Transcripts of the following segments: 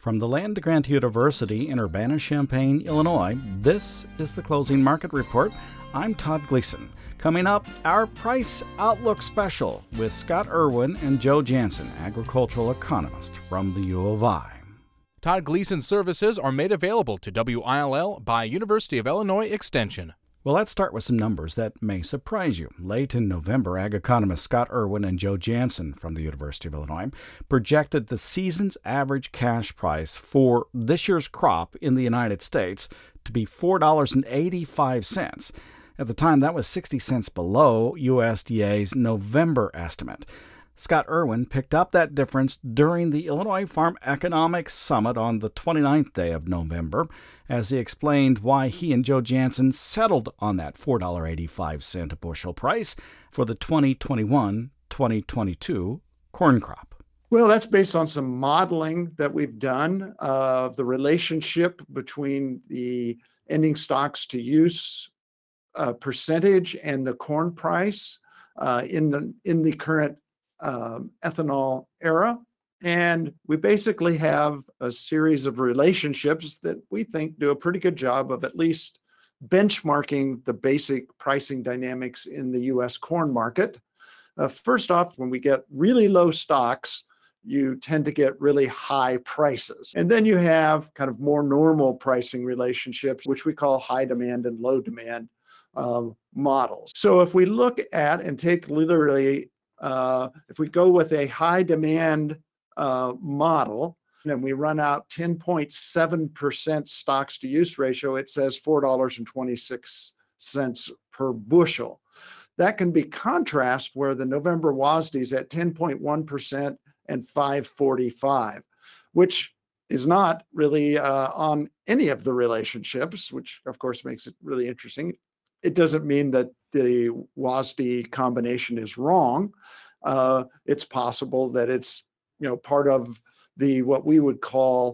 From the Land Grant University in Urbana-Champaign, Illinois, this is the Closing Market Report. I'm Todd Gleason. Coming up, our Price Outlook Special with Scott Irwin and Joe Jansen, agricultural economist from the U of I. Todd Gleason services are made available to WILL by University of Illinois Extension. Well, let's start with some numbers that may surprise you. Late in November, ag economists Scott Irwin and Joe Jansen from the University of Illinois projected the season's average cash price for this year's crop in the United States to be $4.85. At the time, that was 60 cents below USDA's November estimate. Scott Irwin picked up that difference during the Illinois Farm Economics Summit on the 29th day of November as he explained why he and Joe Jansen settled on that $4.85 a bushel price for the 2021-2022 corn crop. Well, that's based on some modeling that we've done of the relationship between the ending stocks to use percentage and the corn price in the current ethanol era. And we basically have a series of relationships that we think do a pretty good job of at least benchmarking the basic pricing dynamics in the U.S. corn market. First off, when we get really low stocks, you tend to get really high prices. And then you have kind of more normal pricing relationships, which we call high demand and low demand models. So if we look at and take literally if we go with a high demand model and we run out 10.7% stocks to use ratio, it says $4.26 per bushel. That can be contrast where the November WASDE is at 10.1% and 545, which is not really on any of the relationships, which of course makes it really interesting. It doesn't mean that the WASDE combination is wrong. It's possible that it's part of the what we would call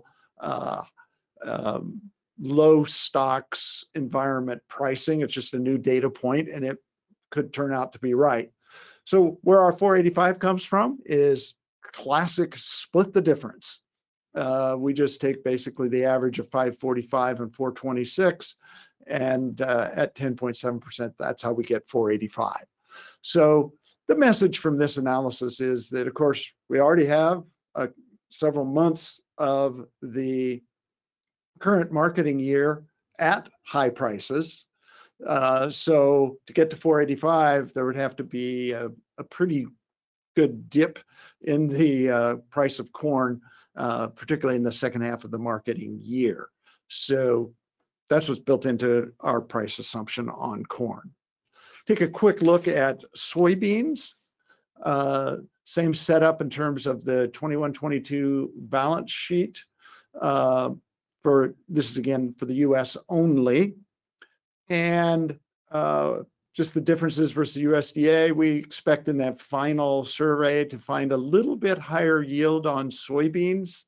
low stocks environment pricing. It's just a new data point, and it could turn out to be right. So where our 485 comes from is classic split the difference. We just take basically the average of 545 and 426. And at 10.7%, that's how we get 485. So the message from this analysis is that, of course, we already have several months of the current marketing year at high prices. So to get to 485, there would have to be a pretty good dip in the price of corn, particularly in the second half of the marketing year. So that's what's built into our price assumption on corn. Take a quick look at soybeans. Same setup in terms of the 21-22 balance sheet. For this is again for the U.S. only, and just the differences versus USDA. We expect in that final survey to find a little bit higher yield on soybeans.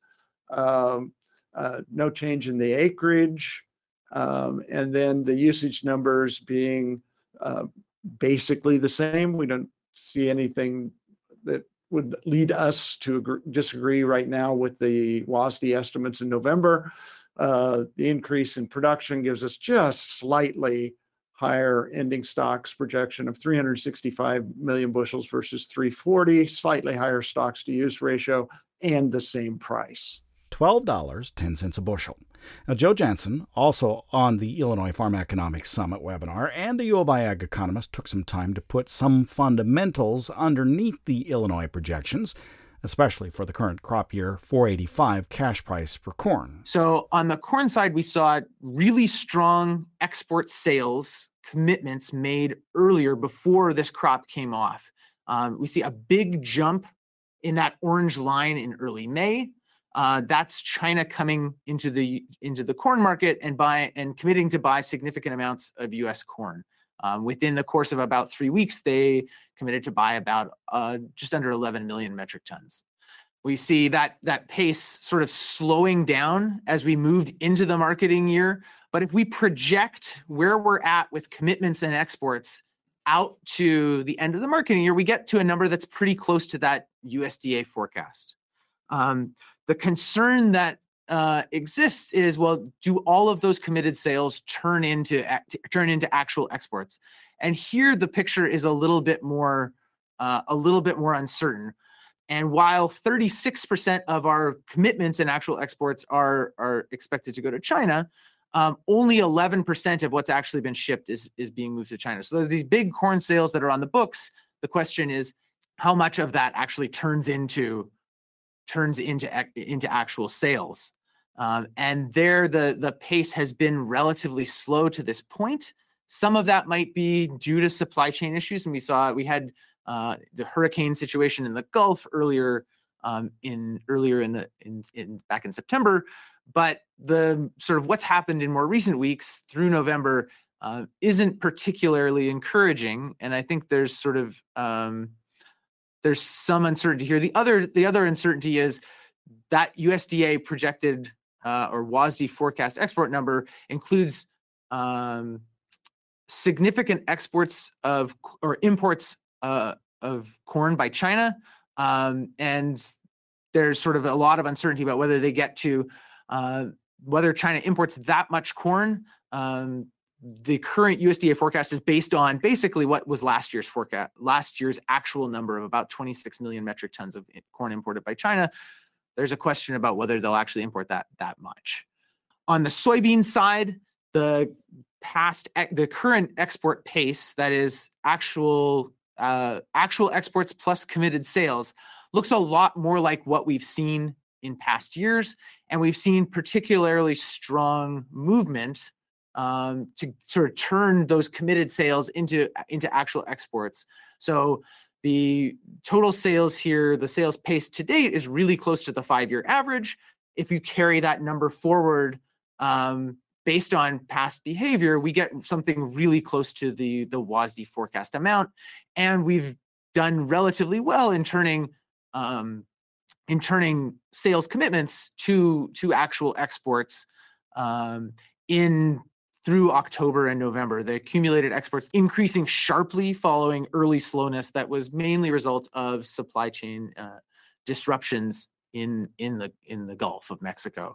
No change in the acreage. And then the usage numbers being basically the same. We don't see anything that would lead us to disagree right now with the WASDE estimates in November. The increase in production gives us just slightly higher ending stocks projection of 365 million bushels versus 340, slightly higher stocks to use ratio, and the same price. $12.10 a bushel. Now, Joe Jansen, also on the Illinois Farm Economics Summit webinar, and a U of I ag economist, took some time to put some fundamentals underneath the Illinois projections, especially for the current crop year 485 cash price for corn. So on the corn side, we saw really strong export sales commitments made earlier before this crop came off. We see a big jump in that orange line in early May. That's China coming into the corn market and committing to buy significant amounts of U.S. corn. Within the course of about 3 weeks, they committed to buy about just under 11 million metric tons. We see that pace sort of slowing down as we moved into the marketing year. But if we project where we're at with commitments and exports out to the end of the marketing year, we get to a number that's pretty close to that USDA forecast. The concern that exists is, well, do all of those committed sales turn into actual exports? And here the picture is a little bit more uncertain. And while 36% of our commitments and actual exports are expected to go to China, only 11% of what's actually been shipped is being moved to China. So there are these big corn sales that are on the books. The question is, how much of that actually turns into actual sales? And there, the pace has been relatively slow to this point. Some of that might be due to supply chain issues, and we had the hurricane situation in the Gulf earlier back in September. But the sort of what's happened in more recent weeks through November isn't particularly encouraging, and I think there's sort of there's some uncertainty here. The other uncertainty is that USDA projected or WASDE forecast export number includes significant exports or imports of corn by China, and there's sort of a lot of uncertainty about whether they get to whether China imports that much corn. The current USDA forecast is based on basically what was last year's actual number of about 26 million metric tons of corn imported by China. There's a question about whether they'll actually import that much. On the soybean side, the current export pace, that is actual exports plus committed sales, looks a lot more like what we've seen in past years, and we've seen particularly strong movement to sort of turn those committed sales into actual exports. So the total sales here, the sales pace to date, is really close to the 5-year average. If you carry that number forward, based on past behavior, we get something really close to the WASDE forecast amount, and we've done relatively well in turning sales commitments to actual exports through October and November. The accumulated exports increasing sharply following early slowness that was mainly a result of supply chain disruptions in the Gulf of Mexico.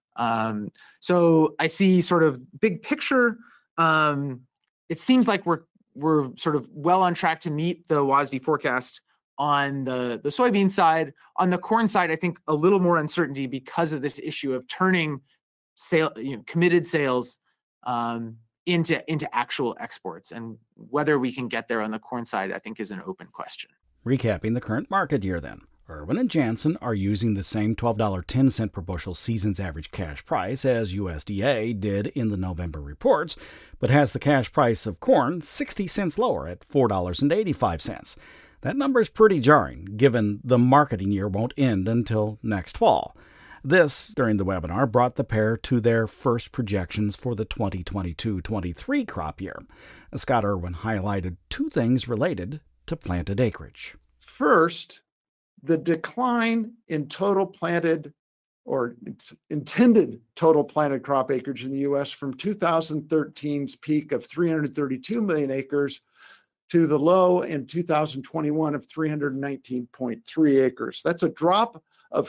So I see sort of big picture. It seems like we're sort of well on track to meet the WASDE forecast on the soybean side. On the corn side, I think a little more uncertainty because of this issue of turning committed sales into actual exports, and whether we can get there on the corn side, I think, is an open question. Recapping the current market year then. Irwin and Jansen are using the same $12.10 per bushel season's average cash price as USDA did in the November reports, but has the cash price of corn 60 cents lower at $4.85. That number is pretty jarring, given the marketing year won't end until next fall. This, during the webinar, brought the pair to their first projections for the 2022-23 crop year. Scott Irwin highlighted two things related to planted acreage. First, the decline in total planted or intended total planted crop acreage in the U.S. from 2013's peak of 332 million acres to the low in 2021 of 319.3 acres. That's a drop of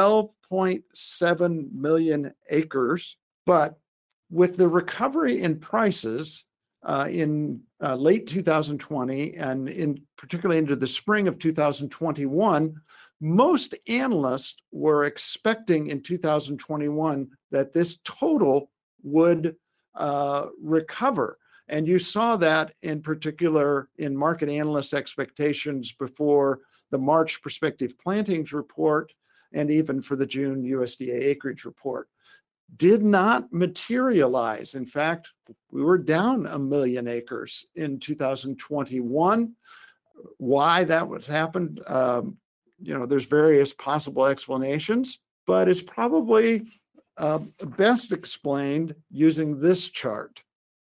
12.7 million acres. But with the recovery in prices in late 2020 and particularly into the spring of 2021, most analysts were expecting in 2021 that this total would recover. And you saw that in particular in market analyst expectations before the March prospective plantings report and even for the June USDA acreage report. Did not materialize. In fact, we were down 1 million acres in 2021. Why that was happened, there's various possible explanations, but it's probably best explained using this chart.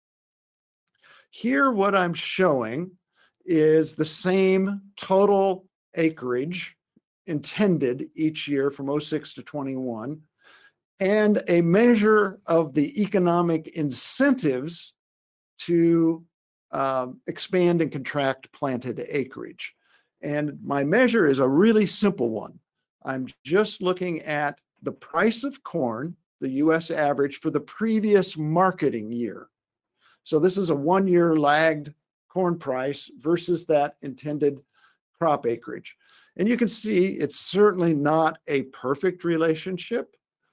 Here, what I'm showing is the same total acreage intended each year from 06 to 21, and a measure of the economic incentives to expand and contract planted acreage. And my measure is a really simple one. I'm just looking at the price of corn, the U.S. average for the previous marketing year. So this is a 1-year lagged corn price versus that intended crop acreage. And you can see it's certainly not a perfect relationship,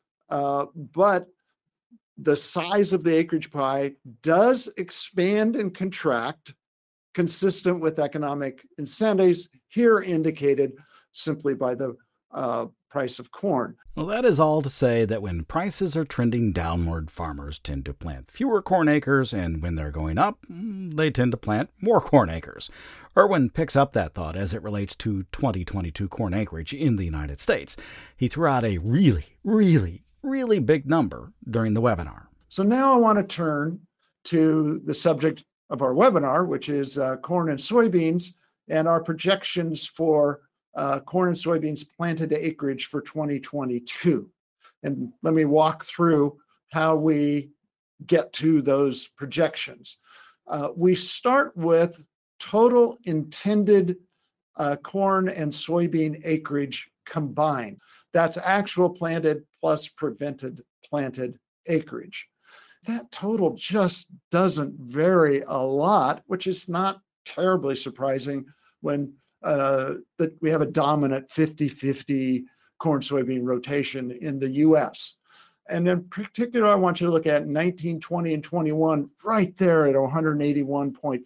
but the size of the acreage pie does expand and contract consistent with economic incentives, here indicated simply by the price of corn. Well, that is all to say that when prices are trending downward, farmers tend to plant fewer corn acres, and when they're going up, they tend to plant more corn acres. Irwin picks up that thought as it relates to 2022 corn acreage in the United States. He threw out a really big number during the webinar. So now I want to turn to the subject of our webinar, which is corn and soybeans, and our projections for corn and soybeans planted acreage for 2022. And let me walk through how we get to those projections. We start with total intended corn and soybean acreage combined. That's actual planted plus prevented planted acreage. That total just doesn't vary a lot, which is not terribly surprising when that we have a dominant 50-50 corn-soybean rotation in the U.S. And in particular, I want you to look at 19, 20, and 21, right there at 181.5,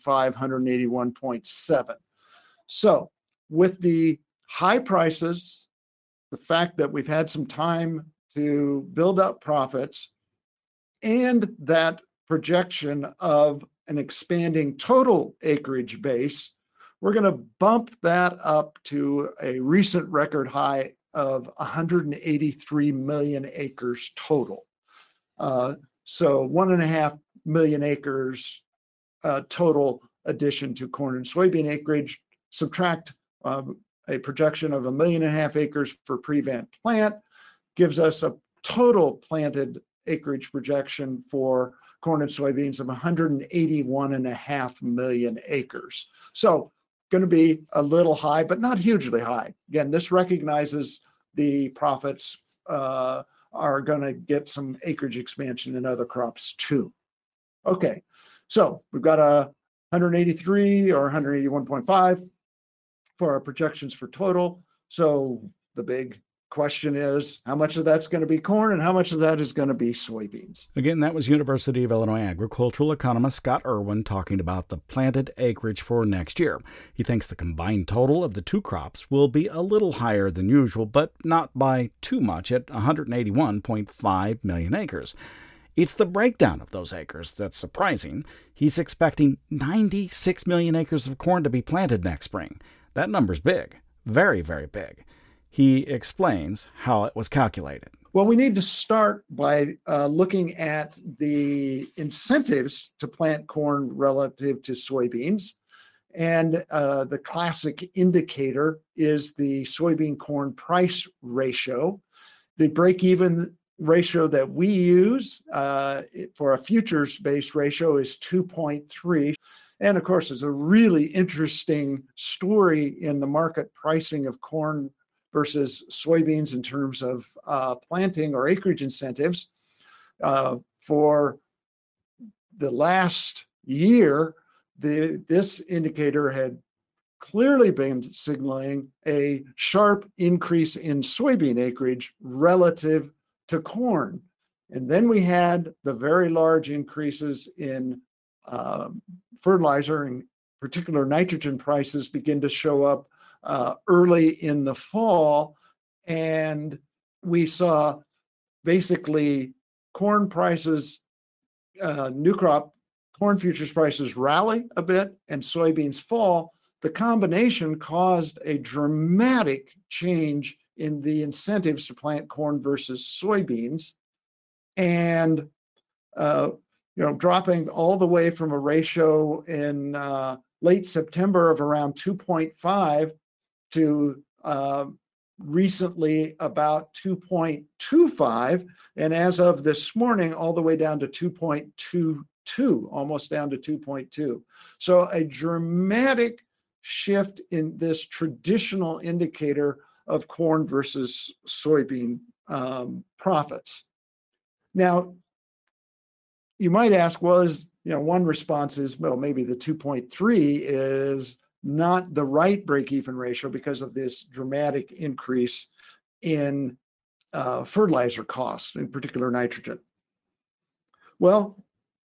181.7. So with the high prices, the fact that we've had some time to build up profits, and that projection of an expanding total acreage base, we're going to bump that up to a recent record high of 183 million acres total. So 1.5 million acres total addition to corn and soybean acreage. Subtract a projection of 1.5 million acres for prevent plant, gives us a total planted acreage projection for corn and soybeans of 181.5 million acres. So going to be a little high, but not hugely high. Again, this recognizes the profits are going to get some acreage expansion in other crops too. Okay, so we've got a 183 or 181.5 for our projections for total. So the big question is, how much of that's going to be corn and how much of that is going to be soybeans? Again, that was University of Illinois agricultural economist Scott Irwin talking about the planted acreage for next year. He thinks the combined total of the two crops will be a little higher than usual, but not by too much at 181.5 million acres. It's the breakdown of those acres that's surprising. He's expecting 96 million acres of corn to be planted next spring. That number's big, very big. He explains how it was calculated. Well, we need to start by looking at the incentives to plant corn relative to soybeans. And the classic indicator is the soybean corn price ratio. The break-even ratio that we use for a futures-based ratio is 2.3. And of course, there's a really interesting story in the market pricing of corn versus soybeans in terms of planting or acreage incentives. For the last year, this indicator had clearly been signaling a sharp increase in soybean acreage relative to corn. And then we had the very large increases in fertilizer, in particular nitrogen prices, begin to show up early in the fall, and we saw basically corn prices, new crop corn futures prices rally a bit and soybeans fall. The combination caused a dramatic change in the incentives to plant corn versus soybeans, and dropping all the way from a ratio in late September of around 2.5 to recently about 2.25, and as of this morning, all the way down to 2.22, almost down to 2.2. So a dramatic shift in this traditional indicator of corn versus soybean profits. Now, you might ask, well, one response is, well, maybe the 2.3 is not the right break-even ratio because of this dramatic increase in fertilizer costs, in particular nitrogen. Well,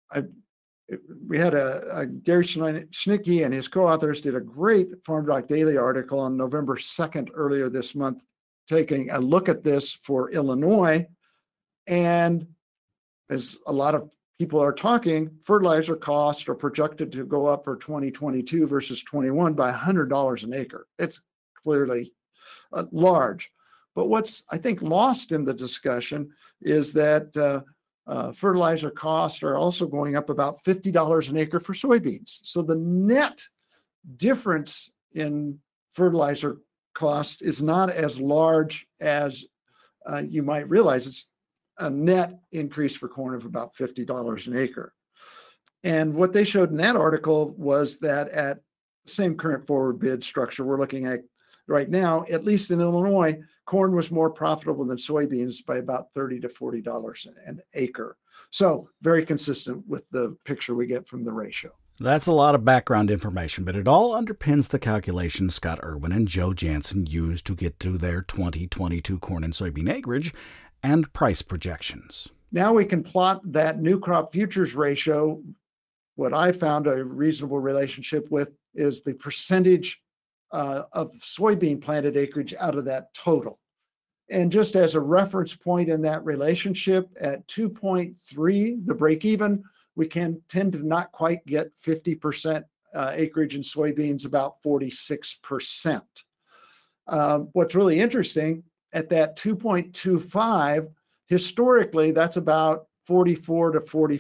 we had Gary Schnicke and his co-authors did a great Farm Doc Daily article on November 2nd earlier this month, taking a look at this for Illinois. And as a lot of people are talking, fertilizer costs are projected to go up for 2022 versus 21 by $100 an acre. It's clearly large. But what's, I think, lost in the discussion is that fertilizer costs are also going up about $50 an acre for soybeans. So the net difference in fertilizer cost is not as large as you might realize. It's a net increase for corn of about $50 an acre. And what they showed in that article was that at the same current forward bid structure we're looking at right now, at least in Illinois, corn was more profitable than soybeans by about $30 to $40 an acre. So very consistent with the picture we get from the ratio. That's a lot of background information, but it all underpins the calculations Scott Irwin and Joe Jansen used to get to their 2022 corn and soybean acreage and price projections. Now we can plot that new crop futures ratio. What I found a reasonable relationship with is the percentage of soybean planted acreage out of that total. And just as a reference point in that relationship, at 2.3, the break even, we can tend to not quite get 50% acreage in soybeans, about 46%. What's really interesting, at that 2.25, historically, that's about 44 to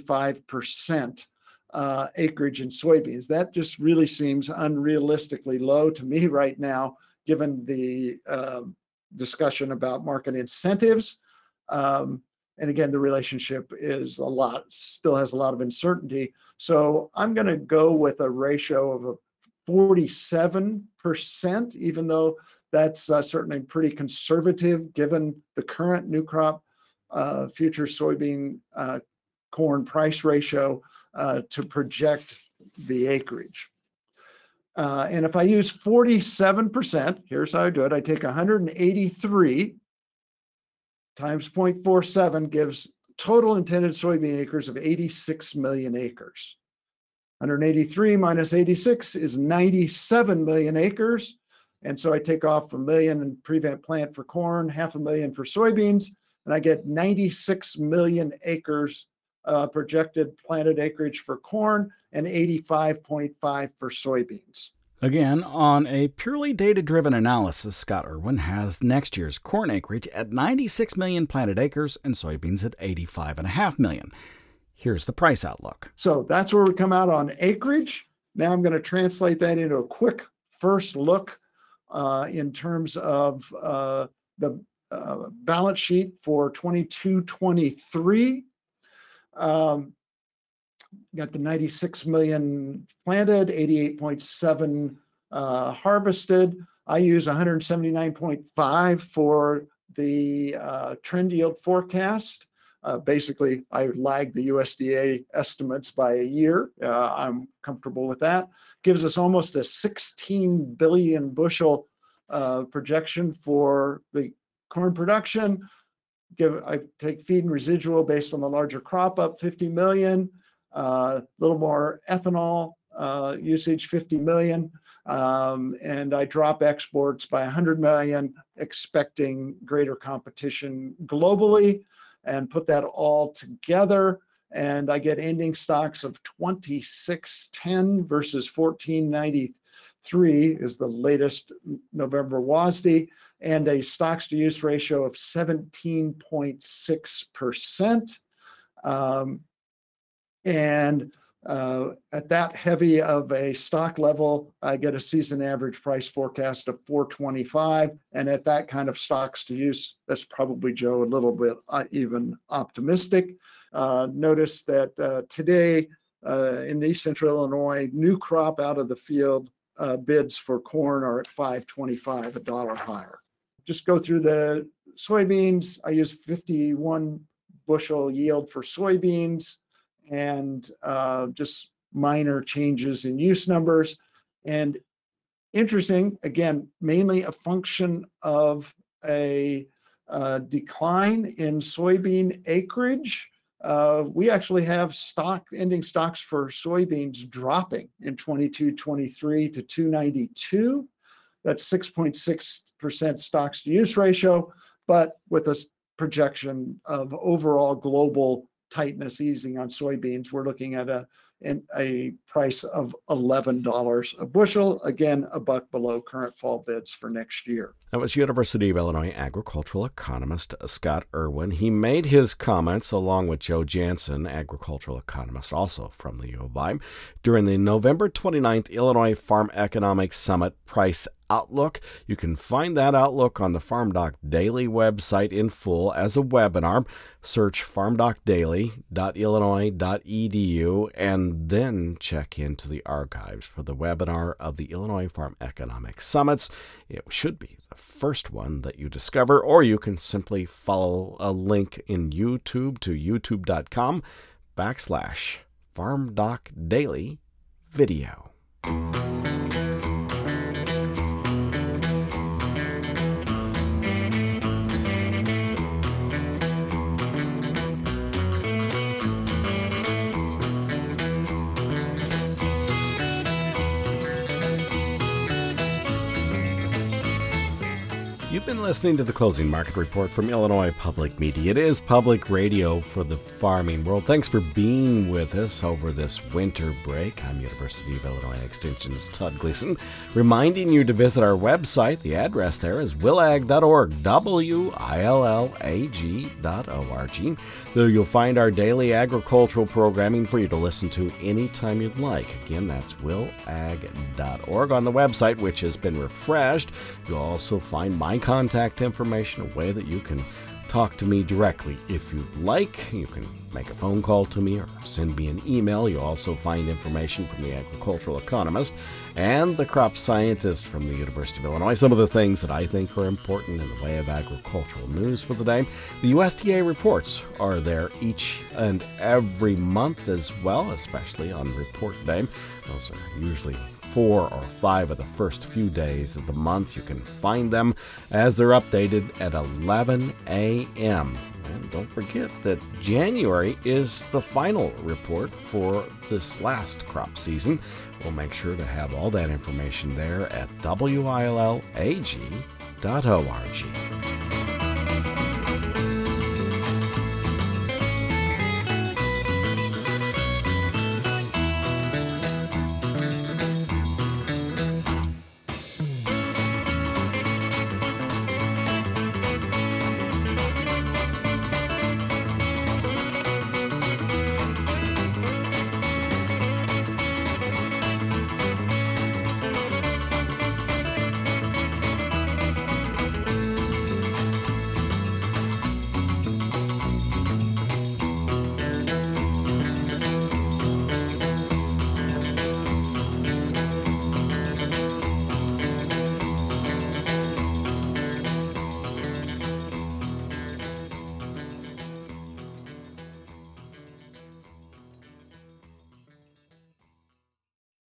45% acreage in soybeans. That just really seems unrealistically low to me right now, given the discussion about market incentives. And again, the relationship is still has a lot of uncertainty. So I'm going to go with a ratio of 47%, even though that's certainly pretty conservative given the current new crop future soybean corn price ratio to project the acreage. And if I use 47%, here's how I do it. I take 183 times 0.47 gives total intended soybean acres of 86 million acres. 183 minus 86 is 97 million acres. And so I take off 1 million in prevent plant for corn, 500,000 for soybeans, and I get 96 million acres projected planted acreage for corn and 85.5 for soybeans. Again, on a purely data-driven analysis, Scott Irwin has next year's corn acreage at 96 million planted acres and soybeans at 85.5 million. Here's the price outlook. So that's where we come out on acreage. Now I'm going to translate that into a quick first look in terms of the balance sheet for 22-23. Got the 96 million planted, 88.7 harvested. I use 179.5 for the trend yield forecast. Basically, I lag the USDA estimates by a year. I'm comfortable with that. Gives us almost a 16 billion bushel projection for the corn production. I take feed and residual based on the larger crop up 50 million. A little more ethanol usage, 50 million, and I drop exports by 100 million, expecting greater competition globally, and put that all together, and I get ending stocks of 2610 versus 1493 is the latest November WASDE, and a stocks to use ratio of 17.6%. And at that heavy of a stock level, I get a season average price forecast of 425. And at that kind of stocks to use, that's probably, Joe, a little bit even optimistic. Notice that today in East Central Illinois, new crop out of the field bids for corn are at 525, $1 higher. Just go through the soybeans, I use 51 bushel yield for soybeans, and just minor changes in use numbers. And interesting, again, mainly a function of a decline in soybean acreage. We actually have ending stocks for soybeans dropping in 22-23 to 292. That's 6.6% stocks to use ratio, but with a projection of overall global tightness easing on soybeans, we're looking at a price of $11 a bushel, again, $1 below current fall bids for next year. That was University of Illinois agricultural economist Scott Irwin. He made his comments along with Joe Jansen, agricultural economist also from the U of I, during the November 29th Illinois Farm Economics Summit Price Outlook. You can find that outlook on the FarmDoc Daily website in full as a webinar. Search farmdocdaily.illinois.edu and then check into the archives for the webinar of the Illinois Farm Economics Summits. It should be the first one that you discover, or you can simply follow a link in YouTube to youtube.com/FarmDocDailyVideo. You've been listening to the Closing Market Report from Illinois Public Media. It is public radio for the farming world. Thanks for being with us over this winter break. I'm University of Illinois Extension's Todd Gleason, reminding you to visit our website. The address there is willag.org, willag.org. There you'll find our daily agricultural programming for you to listen to anytime you'd like. Again, that's willag.org on the website, which has been refreshed. You'll also find my contact information, a way that you can talk to me directly if you'd like. You can make a phone call to me or send me an email. You'll also find information from the agricultural economist and the crop scientist from the University of Illinois. Some of the things that I think are important in the way of agricultural news for the day. The USDA reports are there each and every month as well, especially on report day. Those are usually 4 or 5 of the first few days of the month. You can find them as they're updated at 11 a.m. And don't forget that January is the final report for this last crop season. We'll make sure to have all that information there at willag.org.